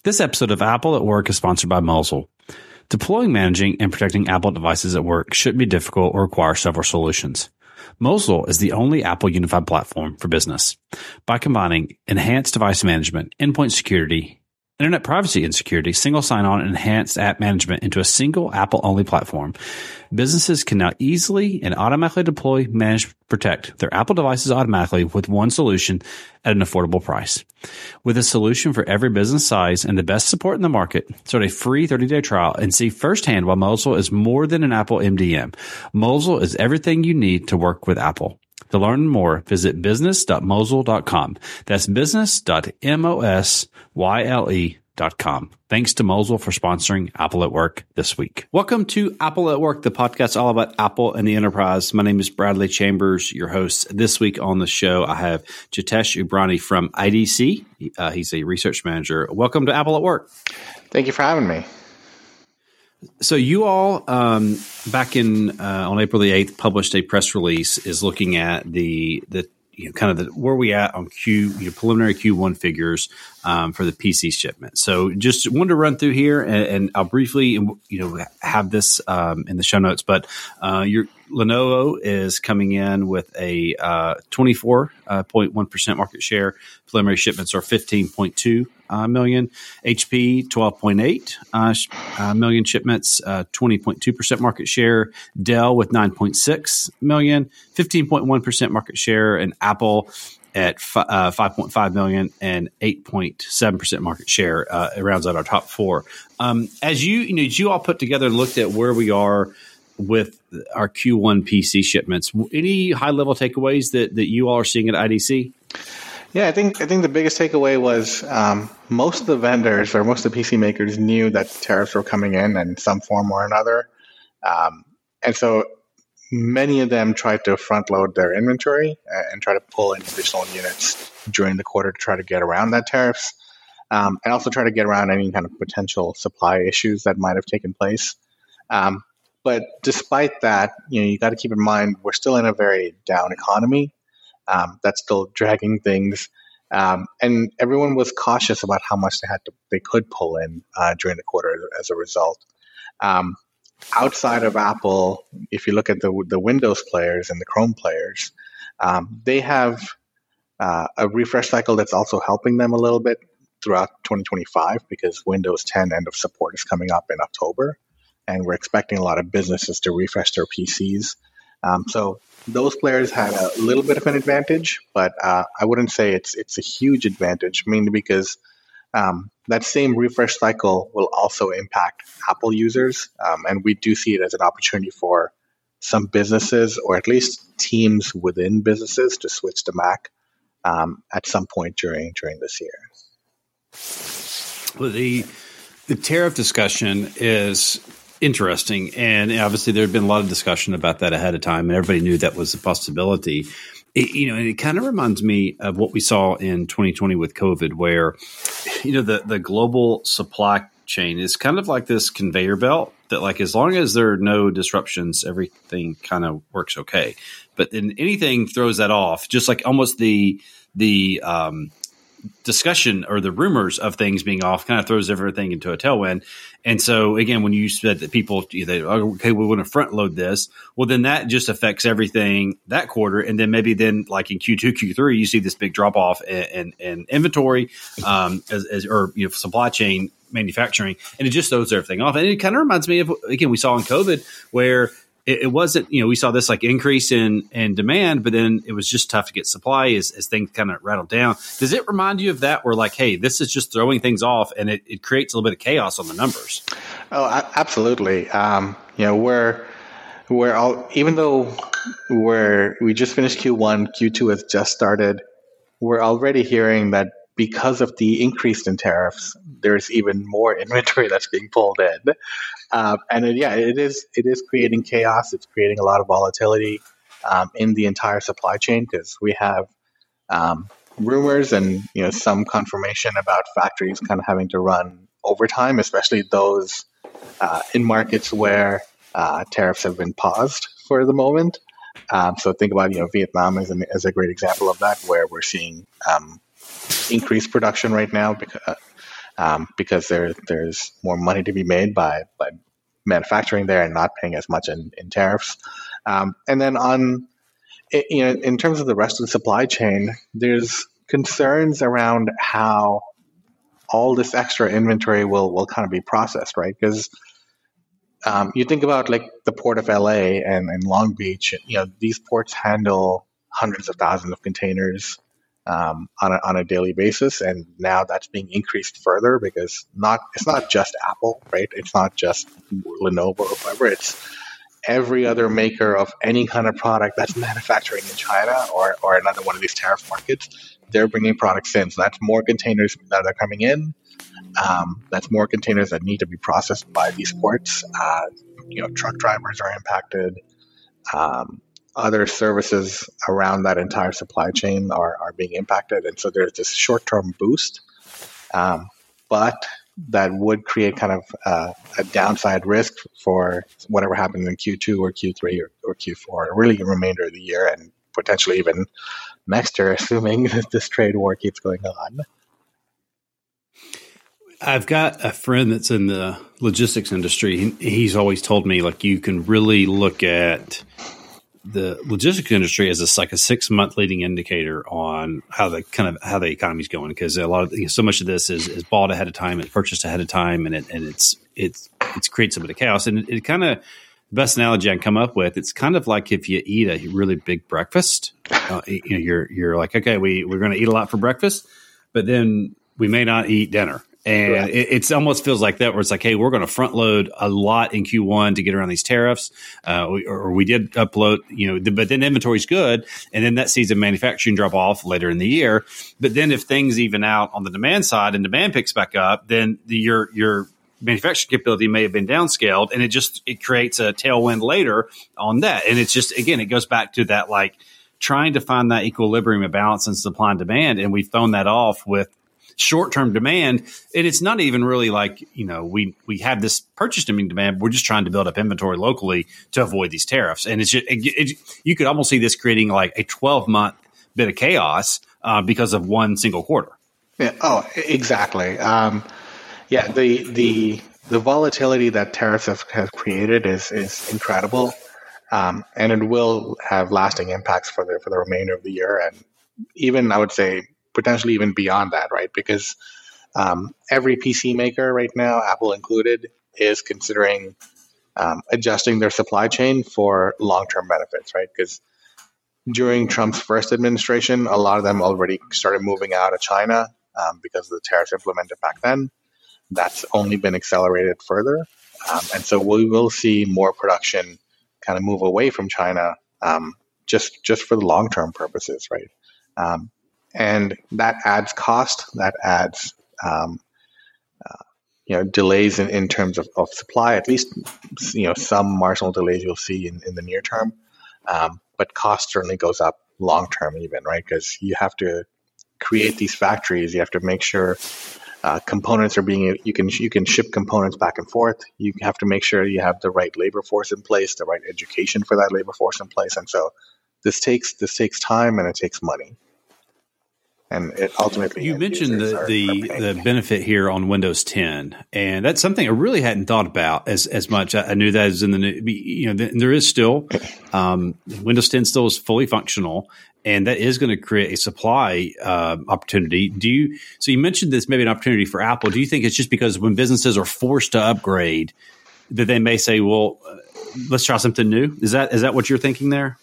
This episode of Apple at Work is sponsored by Mosel. Deploying, managing, and protecting Apple devices at work shouldn't be difficult or require several solutions. Mosel is the only Apple unified platform for business. By combining enhanced device management, endpoint security, internet privacy and security, single sign-on, and enhanced app management into a single Apple-only platform, businesses can now easily and automatically deploy, manage, protect their Apple devices automatically with one solution at an affordable price. With a solution for every business size and the best support in the market, start a free 30-day trial and see firsthand why Mosel is more than an Apple MDM. Mosel is everything you need to work with Apple. To learn more, visit business.mosel.com. That's business.mosyle.com. Thanks to Mosel for sponsoring Apple at Work this week. Welcome to Apple at Work, the podcast all about Apple and the enterprise. My name is Bradley Chambers, your host. This week on the show, I have Jitesh Ubrani from IDC. He's a research manager. Welcome to Apple at Work. Thank you for having me. So you all, back in on April the 8th, published a press release is looking at the where we at on preliminary Q1 figures for the PC shipment. So just wanted to run through here, and I'll briefly have this in the show notes. But your Lenovo is coming in with a 24.1% market share. Preliminary shipments are 15.2 million. HP 12.8 million shipments, 20.2% market share. Dell with 9.6 million, 15.1% market share, and Apple at 5.5 million and 8.7% market share. It rounds out our top four. As you all put together and looked at where we are with our Q1 PC shipments, any high level takeaways that you all are seeing at IDC? Yeah, I think the biggest takeaway was most of the vendors or most of the PC makers knew that tariffs were coming in some form or another. And so many of them tried to front load their inventory and try to pull in additional units during the quarter to try to get around that tariffs, and also try to get around any kind of potential supply issues that might have taken place. But despite that, you got to keep in mind we're still in a very down economy. That's still dragging things, and everyone was cautious about how much they could pull in during the quarter as a result. Outside of Apple, if you look at the Windows players and the Chrome players, they have a refresh cycle that's also helping them a little bit throughout 2025 because Windows 10 end of support is coming up in October, and we're expecting a lot of businesses to refresh their PCs. So those players had a little bit of an advantage, but I wouldn't say it's a huge advantage, mainly because that same refresh cycle will also impact Apple users, and we do see it as an opportunity for some businesses, or at least teams within businesses, to switch to Mac at some point during this year. Well, the tariff discussion is interesting, and obviously there had been a lot of discussion about that ahead of time, and everybody knew that was a possibility. It kind of reminds me of what we saw in 2020 with COVID, where the global supply chain is kind of like this conveyor belt that, like, as long as there are no disruptions, everything kind of works okay. But then anything throws that off, just like almost the discussion or the rumors of things being off kind of throws everything into a tailwind. And so, again, when you said that people, we want to front load this, well, then that just affects everything that quarter. And then maybe like in Q2, Q3, you see this big drop off in inventory or supply chain manufacturing, and it just throws everything off. And it kind of reminds me of, again, we saw in COVID where it wasn't, we saw this like increase in demand, but then it was just tough to get supply as things kind of rattled down. Does it remind you of that, where like, hey, this is just throwing things off, and it creates a little bit of chaos on the numbers? Oh, absolutely. We're all, even though we just finished Q1, Q2 has just started, we're already hearing that because of the increase in tariffs, there's even more inventory that's being pulled in. It is creating chaos. It's creating a lot of volatility in the entire supply chain, because we have rumors and some confirmation about factories kind of having to run overtime, especially those in markets where tariffs have been paused for the moment. So think about Vietnam as a great example of that, where we're seeing increased production right now because there's more money to be made by manufacturing there and not paying as much in tariffs. And then in terms of the rest of the supply chain, there's concerns around how all this extra inventory will kind of be processed, right? Because you think about like the port of LA and Long Beach, these ports handle hundreds of thousands of containers on a daily basis, and now that's being increased further because it's not just Apple, right? It's not just Lenovo or whatever. It's every other maker of any kind of product that's manufacturing in China or another one of these tariff markets. They're bringing products in, so that's more containers that are coming in. That's more containers that need to be processed by these ports. Truck drivers are impacted. Other services around that entire supply chain are being impacted. And so there's this short-term boost, but that would create kind of a downside risk for whatever happens in Q2 or Q3 or Q4, or really the remainder of the year and potentially even next year, assuming that this trade war keeps going on. I've got a friend that's in the logistics industry. He's always told me, like, you can really look at the logistics industry as like a 6-month leading indicator on how the economy's going, because a lot of so much of this is bought ahead of time, it's purchased ahead of time, and it's creates some of the chaos. And it kind of, the best analogy I can come up with, it's kind of like if you eat a really big breakfast, you're like, okay, we're going to eat a lot for breakfast, but then we may not eat dinner. And right. It almost feels like that, where it's like, hey, we're going to front load a lot in Q1 to get around these tariffs. We did upload, but then inventory's good. And then that sees the manufacturing drop off later in the year. But then if things even out on the demand side and demand picks back up, then your manufacturing capability may have been downscaled, and it creates a tailwind later on that. And it's just, again, it goes back to that, like, trying to find that equilibrium of balance in supply and demand. And we've thrown that off with short-term demand, and it's not even really like, we have this purchase demand. We're just trying to build up inventory locally to avoid these tariffs, and it's just you could almost see this creating like a 12-month bit of chaos because of one single quarter. Yeah. Oh, exactly. The volatility that tariffs have created is incredible, and it will have lasting impacts for the remainder of the year, and even, I would say, potentially even beyond that, right? Because every PC maker right now, Apple included, is considering adjusting their supply chain for long-term benefits, right? Because during Trump's first administration, a lot of them already started moving out of China because of the tariffs implemented back then. That's only been accelerated further. And so we will see more production kind of move away from China just for the long-term purposes, right? And that adds cost, that adds delays in terms of supply, at least some marginal delays you'll see in the near term. But cost certainly goes up long term even, right? Because you have to create these factories, you have to make sure components are you can ship components back and forth. You have to make sure you have the right labor force in place, the right education for that labor force in place. And so this takes time and it takes money. And it ultimately, you mentioned the benefit here on Windows 10, and that's something I really hadn't thought about as much. I knew that is in the new, there is still Windows 10 still is fully functional, and that is going to create a supply opportunity. So you mentioned this maybe an opportunity for Apple. Do you think it's just because when businesses are forced to upgrade that they may say, well, let's try something new? Is that what you're thinking there?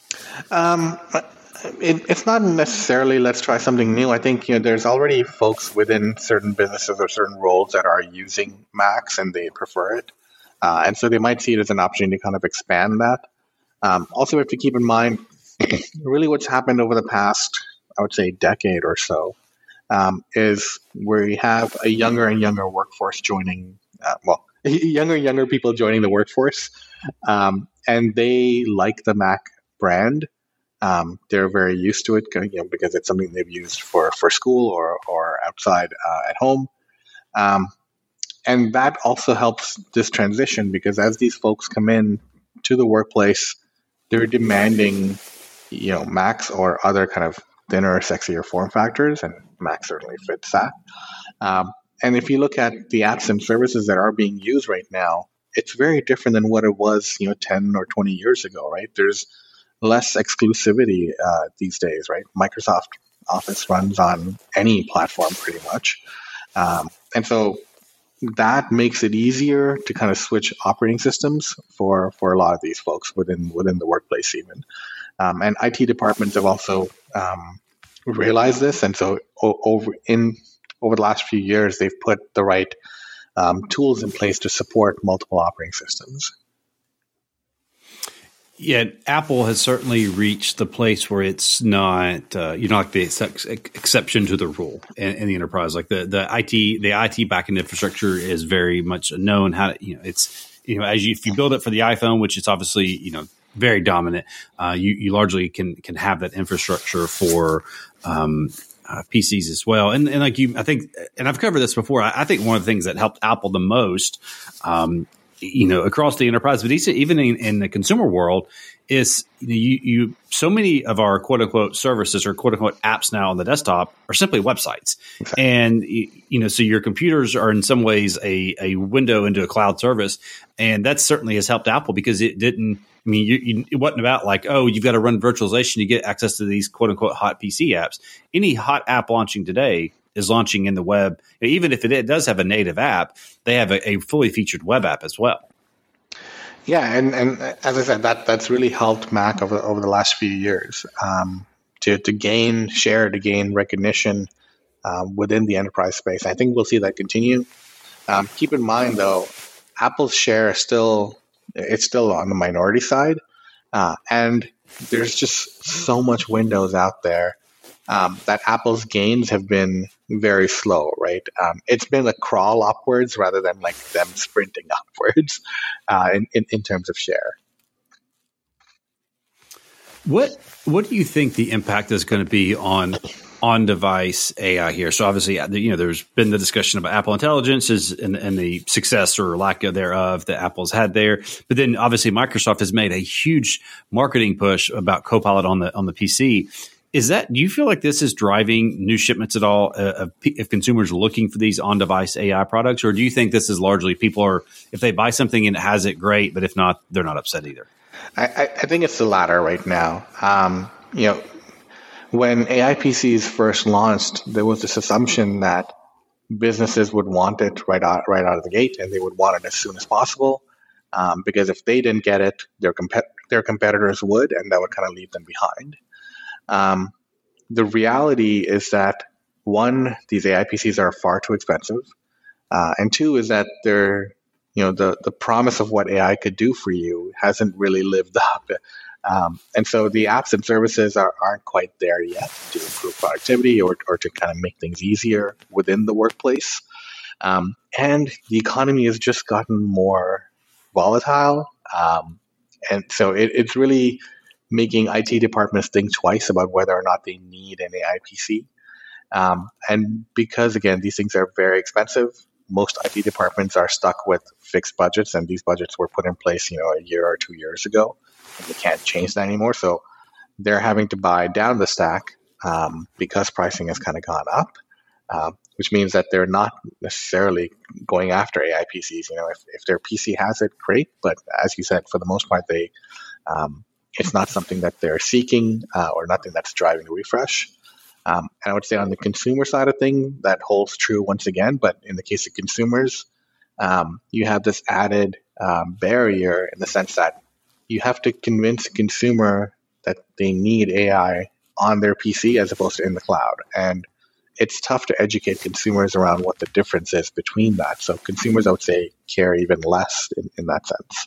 It's not necessarily let's try something new. I think there's already folks within certain businesses or certain roles that are using Macs and they prefer it, and so they might see it as an opportunity to kind of expand that. Also, we have to keep in mind really what's happened over the past, I would say, decade or so, is we have a younger and younger workforce joining. Younger and younger people joining the workforce, and they like the Mac brand. They're very used to it, because it's something they've used for school or outside at home. And that also helps this transition, because as these folks come in to the workplace, they're demanding, Macs or other kind of thinner, sexier form factors, and Mac certainly fits that. And if you look at the apps and services that are being used right now, it's very different than what it was, 10 or 20 years ago, right? There's less exclusivity these days, right? Microsoft Office runs on any platform pretty much. And so that makes it easier to kind of switch operating systems for a lot of these folks within the workplace even. And IT departments have also realized this. And so over the last few years, they've put the right tools in place to support multiple operating systems. Yeah, Apple has certainly reached the place where it's not like the exception to the rule in the enterprise. Like the IT backend infrastructure is very much known. How to, it's if you build it for the iPhone, which is obviously very dominant, you largely can have that infrastructure for PCs as well. And like I think, and I've covered this before. I think one of the things that helped Apple the most, across the enterprise, but even in the consumer world, is you so many of our quote unquote services or quote unquote apps now on the desktop are simply websites, and so your computers are in some ways a window into a cloud service, and that certainly has helped Apple because it didn't. I mean, it wasn't about like, oh, you've got to run virtualization to get access to these quote unquote hot PC apps. Any hot app launching today is launching in the web. Even if it does have a native app, they have a fully featured web app as well. Yeah, and as I said, that's really helped Mac over the last few years to gain share, to gain recognition within the enterprise space. I think we'll see that continue. Keep in mind, though, Apple's share is still on the minority side, and there's just so much Windows out there that Apple's gains have been very slow, right? It's been a crawl upwards rather than like them sprinting upwards in terms of share. What do you think the impact is going to be on-device AI here? So obviously, there's been the discussion about Apple Intelligence and the success or lack thereof that Apple's had there. But then obviously Microsoft has made a huge marketing push about Copilot on the PC. Do you feel like this is driving new shipments at all if consumers are looking for these on-device AI products? Or do you think this is largely if they buy something and it has it, great, but if not, they're not upset either? I think it's the latter right now. When AI PCs first launched, there was this assumption that businesses would want it right out of the gate, and they would want it as soon as possible, because if they didn't get it, their competitors would, and that would kind of leave them behind. The reality is that, one, these AI PCs are far too expensive, and two is that the promise of what AI could do for you hasn't really lived up. And so the apps and services aren't quite there yet to improve productivity or to kind of make things easier within the workplace. And the economy has just gotten more volatile. And so it's really making IT departments think twice about whether or not they need an AI PC. And because, again, these things are very expensive, most IT departments are stuck with fixed budgets, and these budgets were put in place, a year or 2 years ago, and they can't change that anymore. So they're having to buy down the stack because pricing has kind of gone up, which means that they're not necessarily going after AI PCs. If their PC has it, great, but as you said, for the most part, it's not something that they're seeking or nothing that's driving the refresh. And I would say on the consumer side of things, that holds true once again. But in the case of consumers, you have this added barrier in the sense that you have to convince a consumer that they need AI on their PC as opposed to in the cloud. And it's tough to educate consumers around what the difference is between that. So consumers, I would say, care even less in that sense.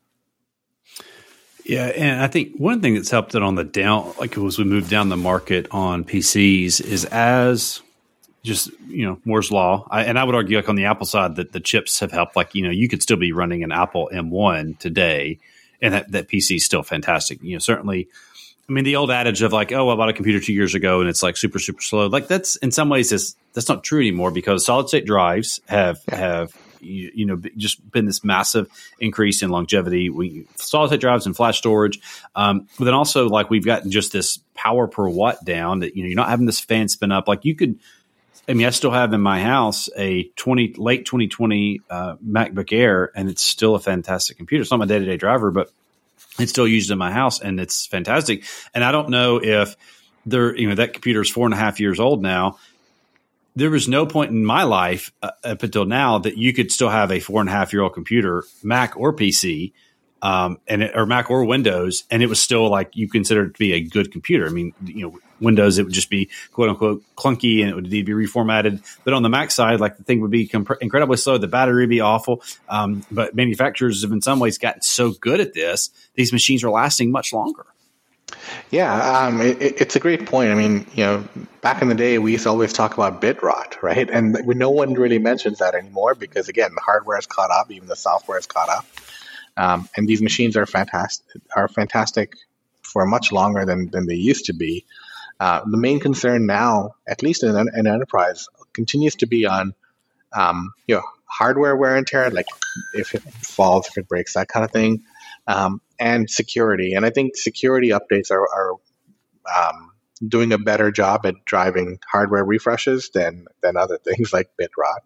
Yeah, and I think one thing that's helped it on the down, like as we move down the market on PCs, is as just Moore's law. And I would argue, like on the Apple side, that the chips have helped. Like you could still be running an Apple M1 today, and that PC is still fantastic. Certainly. I mean, the old adage of like, oh, I bought a computer 2 years ago and it's like super, super slow. Like that's in some ways that's not true anymore because solid state drives have just been this massive increase in longevity. Solid state drives and flash storage, but then also like we've gotten just this power per watt down that you're not having this fan spin up. Like you could I mean, I still have in my house a late 2020 MacBook Air, and it's still a fantastic computer. It's not my day-to-day driver, but it's still used in my house, and it's fantastic. And I don't know if that computer is 4.5 years old now. There was no point in my life up until now that you could still have a 4.5-year-old computer, Mac or PC, or Mac or Windows, and it was still like you consider it to be a good computer. I mean, Windows, it would just be quote unquote clunky and it would need to be reformatted. But on the Mac side, like the thing would be incredibly slow. The battery would be awful. But manufacturers have in some ways gotten so good at this, these machines are lasting much longer. Yeah, it's a great point. I mean, back in the day, we used to always talk about bit rot, right? And no one really mentions that anymore because, again, the hardware has caught up, even the software has caught up. And these machines are fantastic for much longer than they used to be. The main concern now, at least in enterprise, continues to be on hardware wear and tear, like if it falls, if it breaks, that kind of thing, and security. And I think security updates are doing a better job at driving hardware refreshes than other things like bit rot.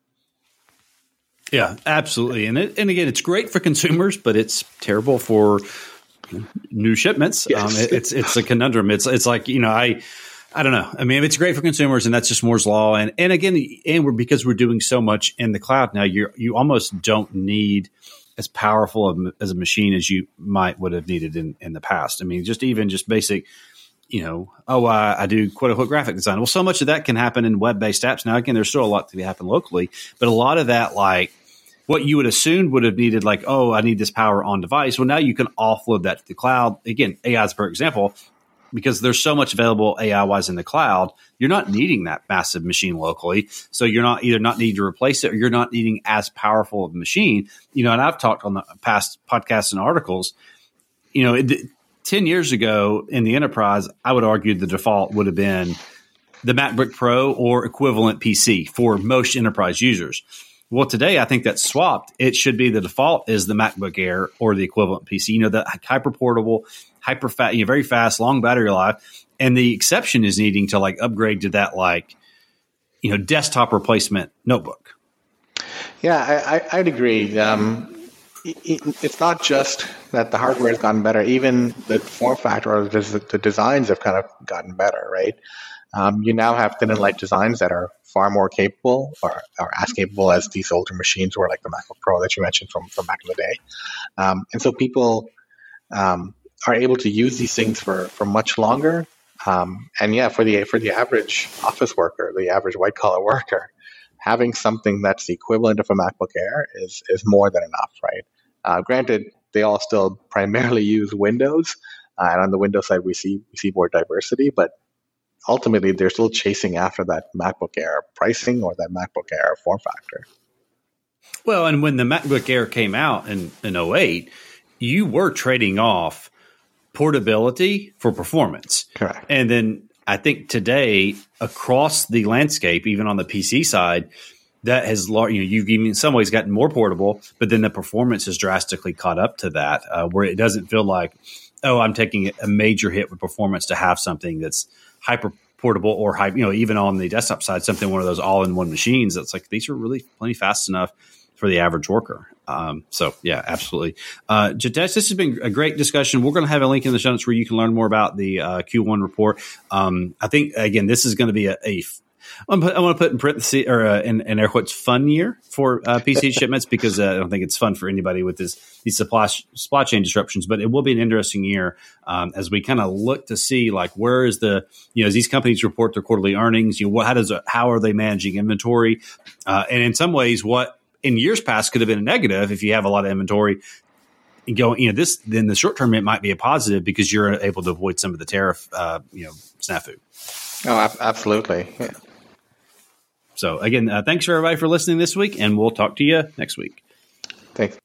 Yeah, absolutely. And again, it's great for consumers, but it's terrible for new shipments. Yes. It's a conundrum. It's like, I don't know. I mean, it's great for consumers, and that's just Moore's law. And again, because we're doing so much in the cloud now, you almost don't need as powerful as a machine as you would have needed in the past. I mean, just basic, I do quote unquote graphic design. Well, so much of that can happen in web-based apps. Now, again, there's still a lot to happen locally, but a lot of that, like what you would assume would have needed, like, oh, I need this power on device. Well, now you can offload that to the cloud. Again, AI is a perfect example because there's so much available AI-wise in the cloud. You're not needing that massive machine locally. So you're not needing to replace it, or you're not needing as powerful of a machine. And I've talked on the past podcasts and articles, 10 years ago in the enterprise, I would argue the default would have been the MacBook Pro or equivalent PC for most enterprise users. Well, today I think that's swapped. It should be the default is the MacBook Air or the equivalent PC. The hyper portable, hyper fast, very fast, long battery life, and the exception is needing to upgrade to that desktop replacement notebook. Yeah, I'd agree. It's not just that the hardware has gotten better; even the form factor or the designs have kind of gotten better, right? You now have thin and light designs that are far more capable or as capable as these older machines were, like the MacBook Pro that you mentioned from back in the day. And so people are able to use these things for much longer. And yeah, for the average office worker, the average white collar worker, having something that's the equivalent of a MacBook Air is more than enough, right? Granted, they all still primarily use Windows, and on the Windows side, we see more diversity, but ultimately, they're still chasing after that MacBook Air pricing or that MacBook Air form factor. Well, and when the MacBook Air came out in 2008, you were trading off portability for performance. Correct. And then I think today, across the landscape, even on the PC side, that has, you've in some ways gotten more portable, but then the performance has drastically caught up to that, where it doesn't feel like, oh, I'm taking a major hit with performance to have something that's hyper portable or even on the desktop side, one of those all-in-one machines that's like, these are really plenty fast enough for the average worker. So yeah, absolutely. Jitesh, this has been a great discussion. We're going to have a link in the show notes where you can learn more about the Q1 report. I think, again, this is going to be I want to put in parentheses or in air quotes fun year for PC shipments because I don't think it's fun for anybody with these supply chain disruptions. But it will be an interesting year as we kind of look to see where is as these companies report their quarterly earnings. How are they managing inventory? And in some ways, what in years past could have been a negative if you have a lot of inventory. This then the short term it might be a positive because you're able to avoid some of the tariff snafu. Oh, absolutely. Yeah. So again, thanks for everybody for listening this week, and we'll talk to you next week. Thanks.